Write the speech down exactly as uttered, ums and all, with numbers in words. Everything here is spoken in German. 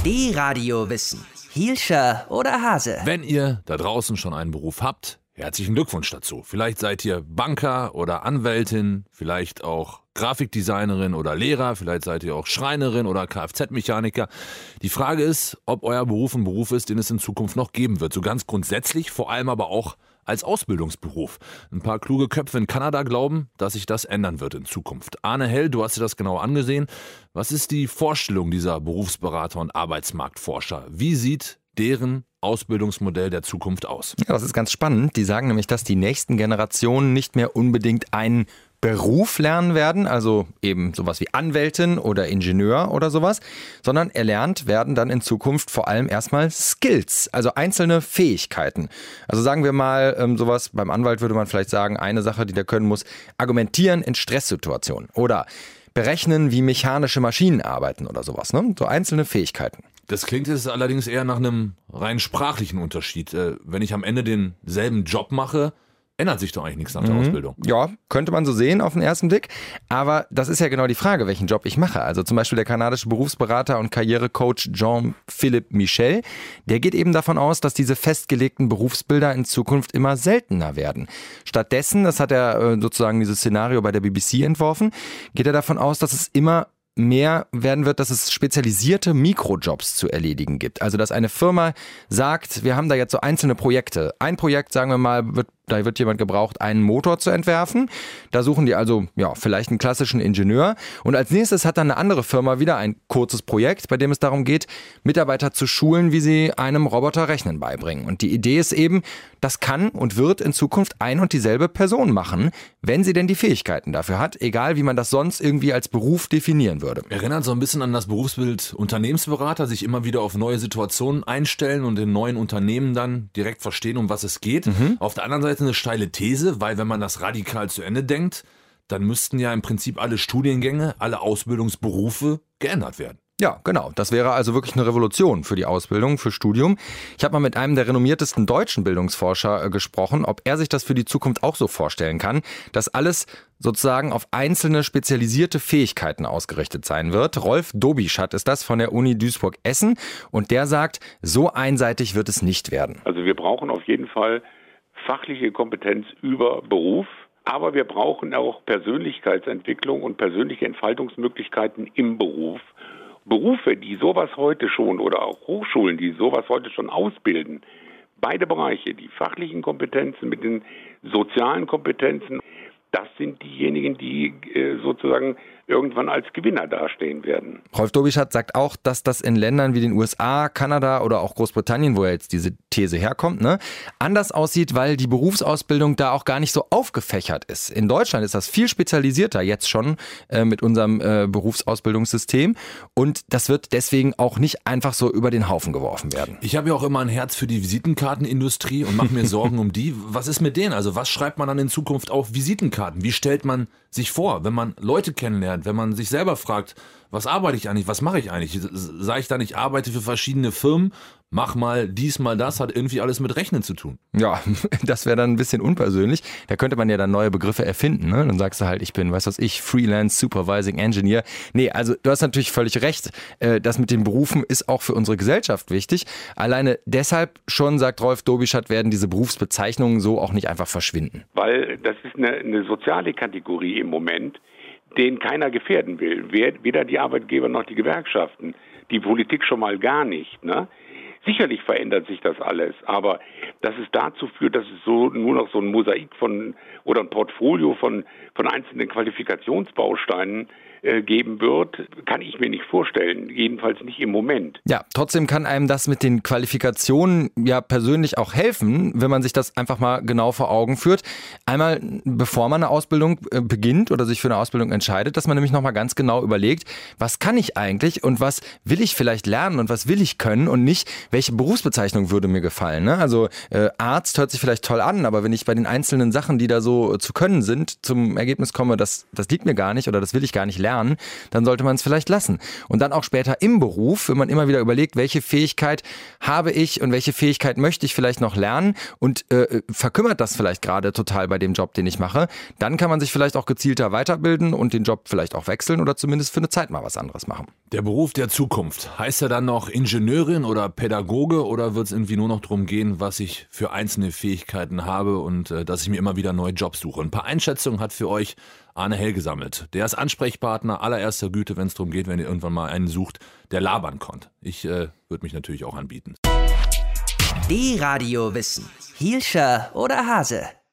D-Radio Wissen. Hielscher oder Hase? Wenn ihr da draußen schon einen Beruf habt, herzlichen Glückwunsch dazu. Vielleicht seid ihr Banker oder Anwältin, vielleicht auch Grafikdesignerin oder Lehrer, vielleicht seid ihr auch Schreinerin oder Kfz-Mechaniker. Die Frage ist, ob euer Beruf ein Beruf ist, den es in Zukunft noch geben wird. So ganz grundsätzlich, vor allem aber auch als Ausbildungsberuf. Ein paar kluge Köpfe in Kanada glauben, dass sich das ändern wird in Zukunft. Arne Hell, du hast dir das genau angesehen. Was ist die Vorstellung dieser Berufsberater und Arbeitsmarktforscher? Wie sieht deren Ausbildungsmodell der Zukunft aus? Ja, das ist ganz spannend. Die sagen nämlich, dass die nächsten Generationen nicht mehr unbedingt einen Beruf lernen werden, also eben sowas wie Anwältin oder Ingenieur oder sowas, sondern erlernt werden dann in Zukunft vor allem erstmal Skills, also einzelne Fähigkeiten. Also sagen wir mal ähm, sowas, beim Anwalt würde man vielleicht sagen, eine Sache, die der können muss, argumentieren in Stresssituationen oder berechnen, wie mechanische Maschinen arbeiten oder sowas, ne? So einzelne Fähigkeiten. Das klingt jetzt allerdings eher nach einem rein sprachlichen Unterschied. Äh, wenn ich am Ende denselben Job mache, ändert sich doch eigentlich nichts nach der mhm. Ausbildung. Ja, könnte man so sehen auf den ersten Blick. Aber das ist ja genau die Frage, welchen Job ich mache. Also zum Beispiel der kanadische Berufsberater und Karrierecoach Jean-Philippe Michel, der geht eben davon aus, dass diese festgelegten Berufsbilder in Zukunft immer seltener werden. Stattdessen, das hat er sozusagen dieses Szenario bei der B B C entworfen, geht er davon aus, dass es immer mehr werden wird, dass es spezialisierte Mikrojobs zu erledigen gibt. Also dass eine Firma sagt, wir haben da jetzt so einzelne Projekte. Ein Projekt, sagen wir mal, wird Da wird jemand gebraucht, einen Motor zu entwerfen. Da suchen die also ja vielleicht einen klassischen Ingenieur. Und als nächstes hat dann eine andere Firma wieder ein kurzes Projekt, bei dem es darum geht, Mitarbeiter zu schulen, wie sie einem Roboter Rechnen beibringen. Und die Idee ist eben, das kann und wird in Zukunft ein und dieselbe Person machen, wenn sie denn die Fähigkeiten dafür hat, egal wie man das sonst irgendwie als Beruf definieren würde. Erinnert so ein bisschen an das Berufsbild Unternehmensberater, sich immer wieder auf neue Situationen einstellen und in neuen Unternehmen dann direkt verstehen, um was es geht. Mhm. Auf der anderen Seite eine steile These, weil wenn man das radikal zu Ende denkt, dann müssten ja im Prinzip alle Studiengänge, alle Ausbildungsberufe geändert werden. Ja, genau. Das wäre also wirklich eine Revolution für die Ausbildung, für Studium. Ich habe mal mit einem der renommiertesten deutschen Bildungsforscher äh, gesprochen, ob er sich das für die Zukunft auch so vorstellen kann, dass alles sozusagen auf einzelne spezialisierte Fähigkeiten ausgerichtet sein wird. Rolf Dobischat ist das von der Uni Duisburg-Essen und der sagt, so einseitig wird es nicht werden. Also wir brauchen auf jeden Fall fachliche Kompetenz über Beruf, aber wir brauchen auch Persönlichkeitsentwicklung und persönliche Entfaltungsmöglichkeiten im Beruf. Berufe, die sowas heute schon oder auch Hochschulen, die sowas heute schon ausbilden, beide Bereiche, die fachlichen Kompetenzen mit den sozialen Kompetenzen, das sind diejenigen, die äh, sozusagen irgendwann als Gewinner dastehen werden. Rolf Dobischat sagt auch, dass das in Ländern wie den U S A, Kanada oder auch Großbritannien, wo ja jetzt diese These herkommt, ne, anders aussieht, weil die Berufsausbildung da auch gar nicht so aufgefächert ist. In Deutschland ist das viel spezialisierter jetzt schon äh, mit unserem äh, Berufsausbildungssystem und das wird deswegen auch nicht einfach so über den Haufen geworfen werden. Ich habe ja auch immer ein Herz für die Visitenkartenindustrie und mache mir Sorgen um die. Was ist mit denen? Also was schreibt man dann in Zukunft auf Visitenkarten? Wie stellt man sich vor, wenn man Leute kennenlernt? Wenn man sich selber fragt, was arbeite ich eigentlich, was mache ich eigentlich? Sage ich dann, ich arbeite für verschiedene Firmen, mach mal dies, mal das, hat irgendwie alles mit Rechnen zu tun. Ja, das wäre dann ein bisschen unpersönlich. Da könnte man ja dann neue Begriffe erfinden. Ne? Dann sagst du halt, ich bin, weiß was ich, Freelance Supervising Engineer. Nee, also du hast natürlich völlig recht. Das mit den Berufen ist auch für unsere Gesellschaft wichtig. Alleine deshalb schon, sagt Rolf Dobischat, werden diese Berufsbezeichnungen so auch nicht einfach verschwinden. Weil das ist eine, eine soziale Kategorie im Moment, den keiner gefährden will. Weder die Arbeitgeber noch die Gewerkschaften. Die Politik schon mal gar nicht. Ne? Sicherlich verändert sich das alles, aber dass es dazu führt, dass es so nur noch so ein Mosaik von oder ein Portfolio von, von einzelnen Qualifikationsbausteinen äh, geben wird, kann ich mir nicht vorstellen. Jedenfalls nicht im Moment. Ja, trotzdem kann einem das mit den Qualifikationen ja persönlich auch helfen, wenn man sich das einfach mal genau vor Augen führt. Einmal, bevor man eine Ausbildung äh, beginnt oder sich für eine Ausbildung entscheidet, dass man nämlich nochmal ganz genau überlegt, was kann ich eigentlich und was will ich vielleicht lernen und was will ich können und nicht, welche Berufsbezeichnung würde mir gefallen. Ne? Also äh, Arzt hört sich vielleicht toll an, aber wenn ich bei den einzelnen Sachen, die da so äh, zu können sind, zum Ergebnis komme, das, das liegt mir gar nicht oder das will ich gar nicht lernen, lernen, dann sollte man es vielleicht lassen. Und dann auch später im Beruf, wenn man immer wieder überlegt, welche Fähigkeit habe ich und welche Fähigkeit möchte ich vielleicht noch lernen und äh, verkümmert das vielleicht gerade total bei dem Job, den ich mache, dann kann man sich vielleicht auch gezielter weiterbilden und den Job vielleicht auch wechseln oder zumindest für eine Zeit mal was anderes machen. Der Beruf der Zukunft, heißt er dann noch Ingenieurin oder Pädagoge oder wird es irgendwie nur noch darum gehen, was ich für einzelne Fähigkeiten habe und äh, dass ich mir immer wieder neue Jobs suche? Ein paar Einschätzungen hat für euch Arne Hell gesammelt. Der ist Ansprechpartner allererster Güte, wenn es darum geht, wenn ihr irgendwann mal einen sucht, der labern konnte. Ich äh, würde mich natürlich auch anbieten. Die Radio Wissen. Hielscher oder Hase?